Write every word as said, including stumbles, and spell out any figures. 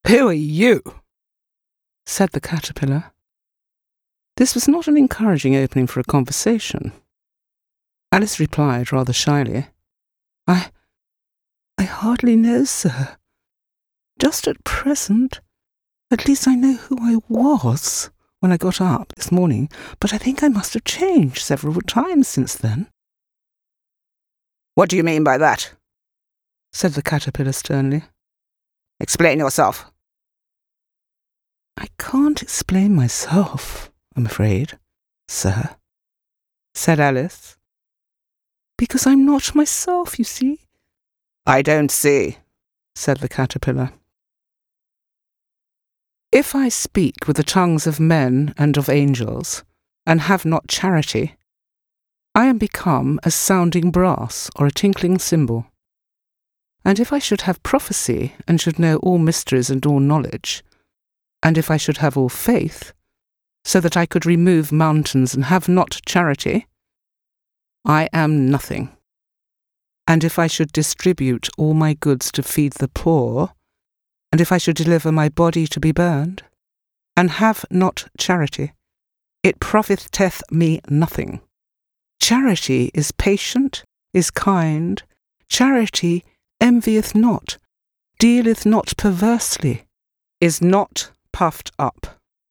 "Who are you?" said the caterpillar. This was not an encouraging opening for a conversation. Alice replied rather shyly, I... I hardly know, sir. Just at present. At least I know who I was when I got up this morning, but I think I must have changed several times since then. What do you mean by that? Said the caterpillar sternly. Explain yourself. I can't explain myself, I'm afraid, sir, said Alice. Because I'm not myself, you see. I don't see, said the caterpillar. If I speak with the tongues of men and of angels, and have not charity, I am become as sounding brass or a tinkling cymbal. And if I should have prophecy, and should know all mysteries and all knowledge, and if I should have all faith, so that I could remove mountains and have not charity, I am nothing. And if I should distribute all my goods to feed the poor, and if I should deliver my body to be burned, and have not charity, it profiteth me nothing. Charity is patient, is kind. Charity envieth not, dealeth not perversely, is not puffed up,